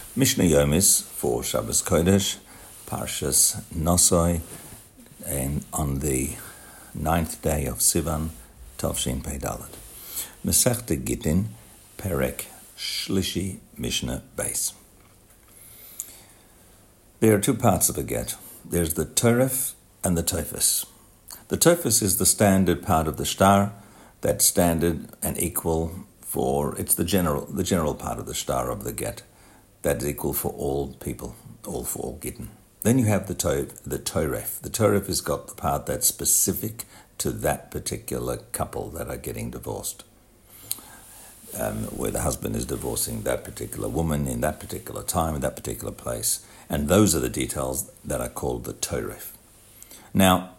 Mishnah Yomis for Shabbos Kodesh, Parshas Nosoi, and on the 9th day of Sivan, Tavshin Pei Dalet. Masechta Gittin, Perek Shlishi, Mishnah Beis. There are two parts of a get. There's the Toref and the Tofes. The Tofes is the standard part of the shtar, that's standard and equal for, it's the general part of the shtar of the get. That's equal for all people, all for all gittin. Then you have the toref. The toref has got the part that's specific to that particular couple that are getting divorced, where the husband is divorcing that particular woman in that particular time, in that particular place. And those are the details that are called the toref. Now,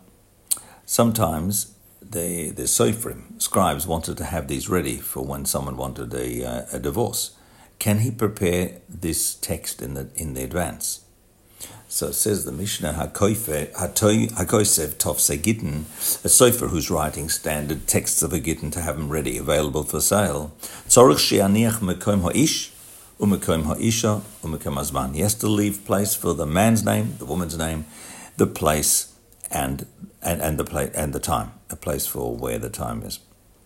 sometimes the sofrim, scribes, wanted to have these ready for when someone wanted a divorce. Can he prepare this text in the advance? So it says the Mishnah, Hakosev Tofse Gittin, a sofer who's writing standard texts of a gittin to have them ready, available for sale. Tzorich she'aniach mekom ha'ish, u'mekom ha'isha, u'mekom hazman. He has to leave place for the man's name, the woman's name, the place, and the time, a place for where the time is,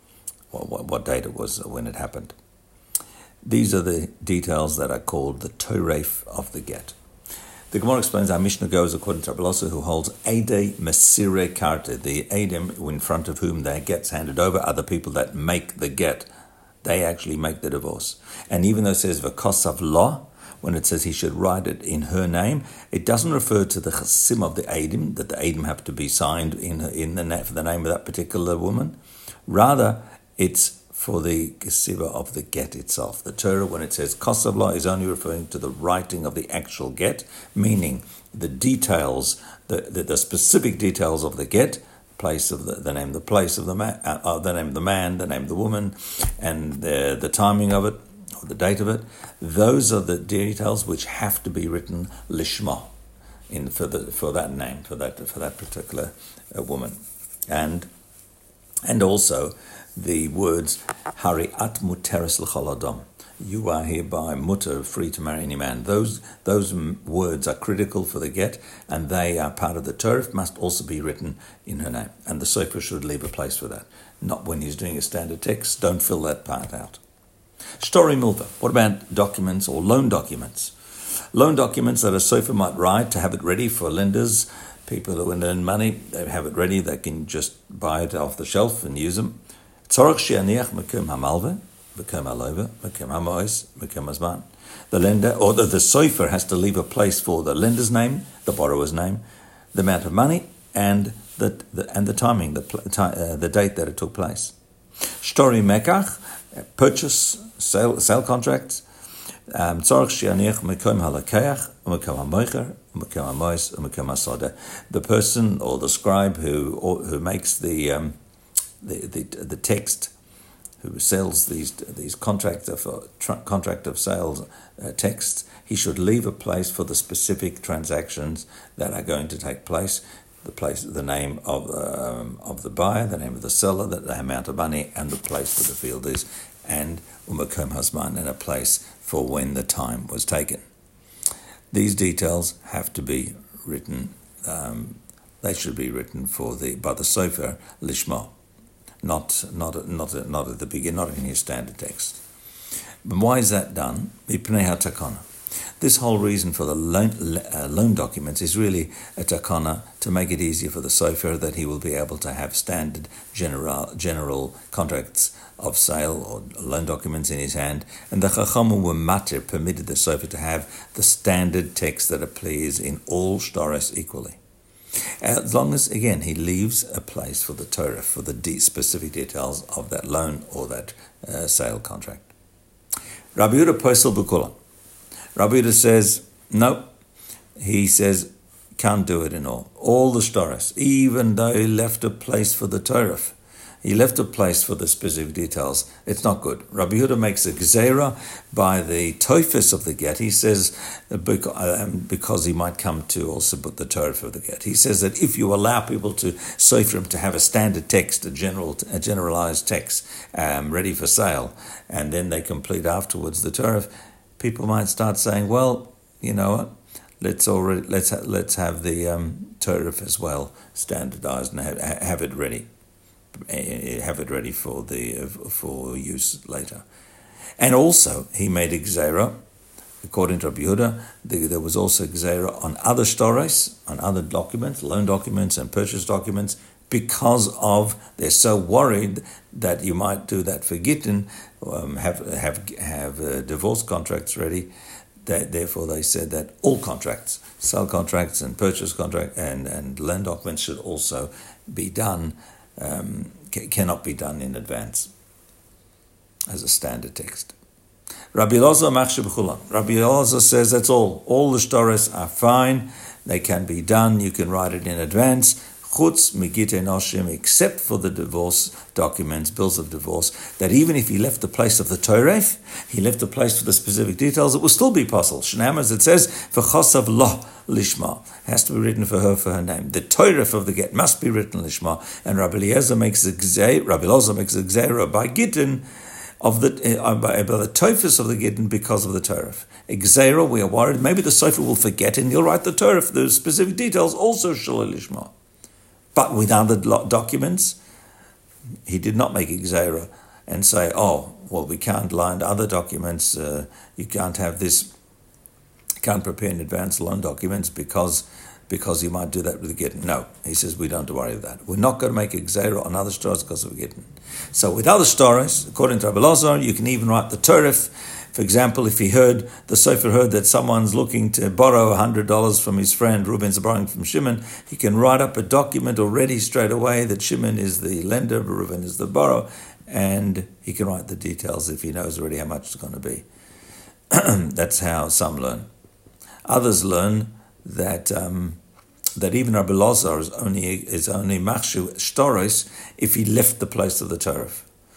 what date it was when it happened. These are the details that are called the toref of the get. The Gemara explains our Mishnah goes according to Rabbi Elazar, who holds Eidei Mesire Karte, the Eidim in front of whom their get's handed over are the people that make the get. They actually make the divorce. And even though it says V'kosav lo, when it says he should write it in her name, it doesn't refer to the chasim of the Eidim, that the Eidim have to be signed for the name of that particular woman. Rather, it's for the gesiva of the get itself. The Torah, when it says kosav lo, is only referring to the writing of the actual get, meaning the details, the specific details of the get, place of the name, the place of the man, the name of the man, the name of the woman, and the timing of it, or the date of it. Those are the details which have to be written lishma, for that name, for that particular woman, and also the words Hari at muteres l'chol adam. You are hereby mutter, free to marry any man. Those words are critical for the get, and they are part of the Torah, must also be written in her name. And the sofer should leave a place for that. Not when he's doing a standard text. Don't fill that part out. Shtori milva. What about documents or loan documents? Loan documents that a sofer might write to have it ready for lenders, people who earn money. They have it ready. They can just buy it off the shelf and use them. The lender or the sofer has to leave a place for the lender's name, the borrower's name, the amount of money, and the timing, the date that it took place. Shtori mekach, purchase, sale contracts. The person or the scribe who makes the text, who sells these contract of sales texts, he should leave a place for the specific transactions that are going to take place, the name of the buyer, the name of the seller, the amount of money, and the place where the field is, and umakom hazman, and a place for when the time was taken. These details have to be written. They should be written by the sofer lishma. Not at the beginning, not in his standard text. But why is that done? This whole reason for the loan documents is really a takana to make it easier for the sofer, that he will be able to have standard general contracts of sale or loan documents in his hand. And the Chachamim were matir, permitted the sofer to have the standard text that appears in all shtaros equally. As long as, again, he leaves a place for the Torah, for the specific details of that loan or that sale contract. Rabbi Yehuda posel b'kulan. Rabbi Yehuda says, no. He says, can't do it in all the shtaros, even though he left a place for the Torah. He left a place for the specific details. It's not good. Rabbi Yehuda makes a gzeira by the tofes of the get. He says, because he might come to also put the Torah of the get. He says that if you allow people to sofer to have a standard text, a generalized text ready for sale, and then they complete afterwards the Torah, people might start saying, well, you know what, let's have the Torah as well standardized and have it ready. Have it ready for for use later. And also, he made a gzeira, according to Rabbi Yehuda, there was also a gzeira on other shtores, on other documents, loan documents and purchase documents, because of they're so worried that you might do that for Gittin, have divorce contracts ready. Therefore, they said that all contracts, sale contracts and purchase contract and loan documents should also be done. Cannot be done in advance as a standard text. Rabbi Elazar machshir b'chulam. Rabbi Elazar says that's all. All the shtores are fine. They can be done. You can write it in advance. Chutz migitei noshim, except for the divorce documents, bills of divorce, that even if he left the place of the Toref, he left the place for the specific details, it will still be possible. Shnam, as it says, v'chosav lo lishma, has to be written for her name. The Toref of the get must be written lishma, and Rabbi Elazar makes a gzeira by Gittin of the by the Tofus of the Gittin because of the Toref. Gzeira, we are worried maybe the Sofer will forget and he'll write the Toref, the specific details also shalom lishma. But with other documents, he did not make a gzeira and say, oh, well, we can't line other documents, you can't have this, can't prepare in advance loan documents because you might do that with the Gittin. No, he says we don't have to worry about that. We're not going to make a gzeira on other stores because of a Gittin. So with other stores, according to Rabbi Elazar, you can even write the Toref. For example, if the Sofer heard that someone's looking to borrow $100 from his friend, Reuben's borrowing from Shimon, he can write up a document already straight away that Shimon is the lender, Reuben is the borrower, and he can write the details if he knows already how much it's going to be. That's how some learn. Others learn that even Rabbi Elazar is only machshu shtoros if he left the place of the Torah.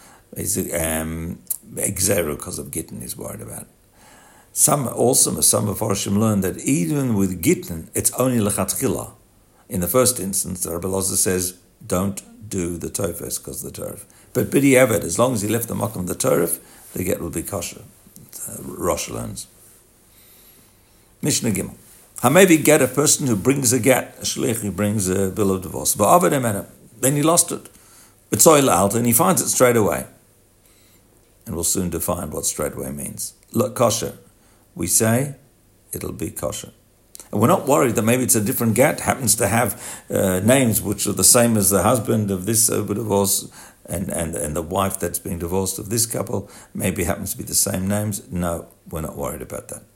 Gzeira because of Gittin he's worried about. Some of Farshim learn that even with Gittin, it's only lechatchila. In the first instance, the Rabbi Elazar says, don't do the Tofes because of the Torah. But b'diavad, as long as he left the makom of the Torah, the get will be kosher. Rosh learns. Mishnah Gimel. Hamayvi get a person who brings a get, a shliach who brings a bill of divorce. Then he lost it. But soil out, and he finds it straight away. And we'll soon define what straight away means. Look, kosher. We say it'll be kosher. And we're not worried that maybe it's a different get, happens to have names which are the same as the husband of this divorce and the wife that's being divorced of this couple, maybe happens to be the same names. No, we're not worried about that.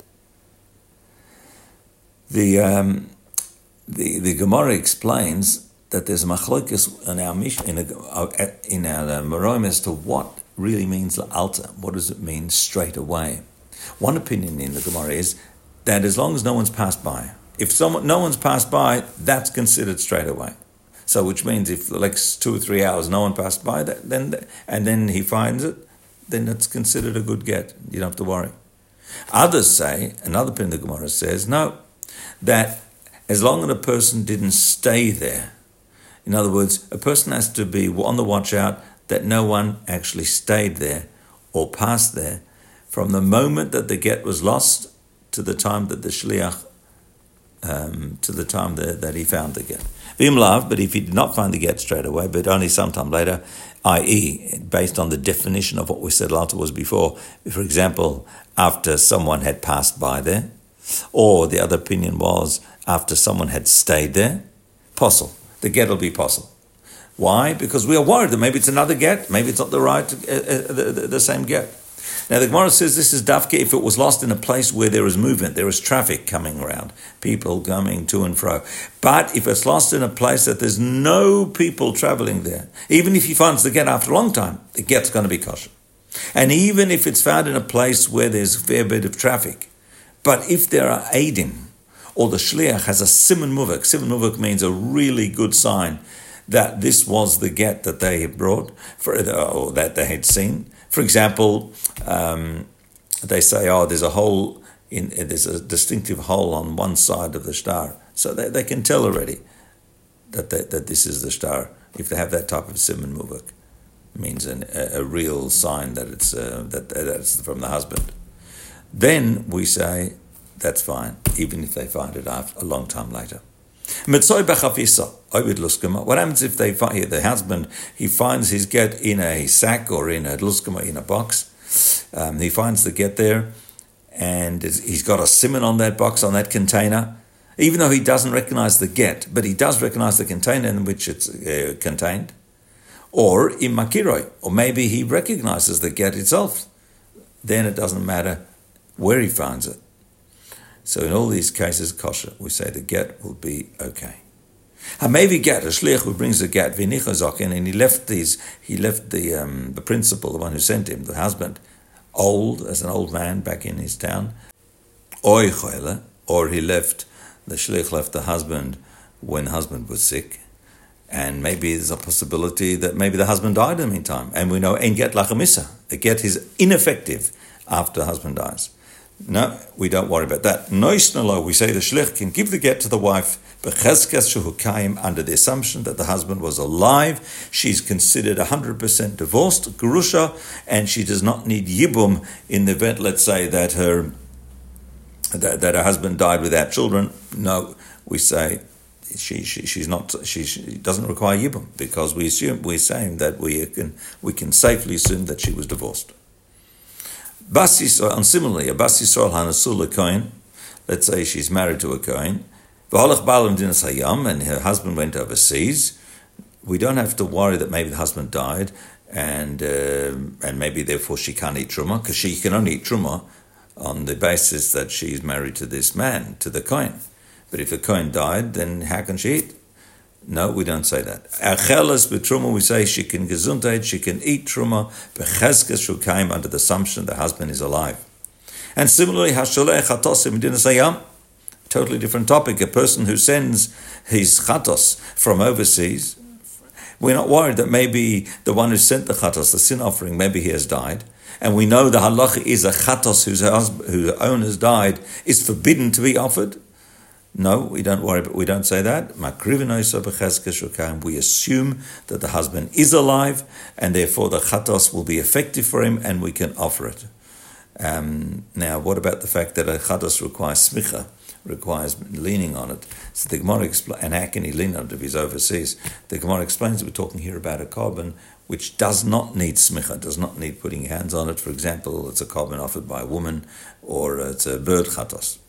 The Gemara explains that there's a machlokes in our Moraim as to what really means la'alta. What does it mean straight away? One opinion in the Gemara is that as long as no one's passed by, if no one's passed by, that's considered straight away. So, which means if like 2 or 3 hours no one passed by, then he finds it, then it's considered a good get. You don't have to worry. Others say, another opinion of the Gemara says, no, that as long as a person didn't stay there, in other words, a person has to be on the watch out that no one actually stayed there or passed there from the moment that the get was lost to the time that the shliach, to the time that he found the get. V'imlav, but if he did not find the get straight away, but only sometime later, i.e., based on the definition of what we said later was before, for example, after someone had passed by there, or the other opinion was after someone had stayed there, possible. The get will be possible. Why? Because we are worried that maybe it's another get, maybe it's not the right, the same get. Now the Gemara says this is dafke if it was lost in a place where there is movement, there is traffic coming around, people coming to and fro. But if it's lost in a place that there's no people traveling there, even if he finds the get after a long time, the get's going to be kosher. And even if it's found in a place where there's a fair bit of traffic, but if there are aidim, or the shliach has a siman muvak means a really good sign that this was the get that they had brought, or that they had seen. For example, they say, there's a distinctive hole on one side of the shtar. So they can tell already that this is the shtar, if they have that type of siman muvak. It means a real sign that it's from the husband. then we say that's fine, even if they find it after a long time later. What happens if they find the husband? He finds his get in a sack or in a luskama, in a box. He finds the get there, and he's got a simon on that box, on that container. Even though he doesn't recognize the get, but he does recognize the container in which it's contained. Or in makiroi, or maybe he recognizes the get itself. Then it doesn't matter where he finds it. So in all these cases, kosher, we say the get will be okay. Maybe get a shliach who brings the get v'nichazokin, and he left the principal, the one who sent him, the husband, old as an old man back in his town, or the shliach left the husband when the husband was sick, and maybe there's a possibility that maybe the husband died in the meantime, and we know ein get lachamisa, a get is ineffective after the husband dies. No, we don't worry about that. Noisnalo, we say the shliach can give the get to the wife b'chezkes shehukayim, under the assumption that the husband was alive. She's considered 100% divorced, gerusha, and she does not need yibum in the event, let's say, that her husband died without children. No, we say she doesn't require yibum, because we're saying that we can safely assume that she was divorced. Bas Yisrael, and similarly, a Bas Yisrael hanasul kohen, let's say she's married to a kohen, v'holach ba'al dinas hayam, and her husband went overseas. We don't have to worry that maybe the husband died, and maybe therefore she can't eat truma, because she can only eat truma on the basis that she's married to this man, to the kohen. But if the kohen died, then how can she eat? No, we don't say that. Achelas b'truma, we say she can gesundheit, she can eat truma, b'chezkes shukayim, under the assumption the husband is alive. And similarly, hasholech chatosim dinas hayam, totally different topic. A person who sends his chatos from overseas, we're not worried that maybe the one who sent the chatos, the sin offering, maybe he has died. And we know the halacha is a chatos whose owner has died is forbidden to be offered. No, we don't worry, but we don't say that. We assume that the husband is alive, and therefore the chatos will be effective for him, and we can offer it. Now, what about the fact that a chatos requires smicha, requires leaning on it? So the Gemara explains, and how can he lean on it if he's overseas? The Gemara explains that we're talking here about a korban which does not need smicha, does not need putting your hands on it. For example, it's a korban offered by a woman, or it's a bird chatos.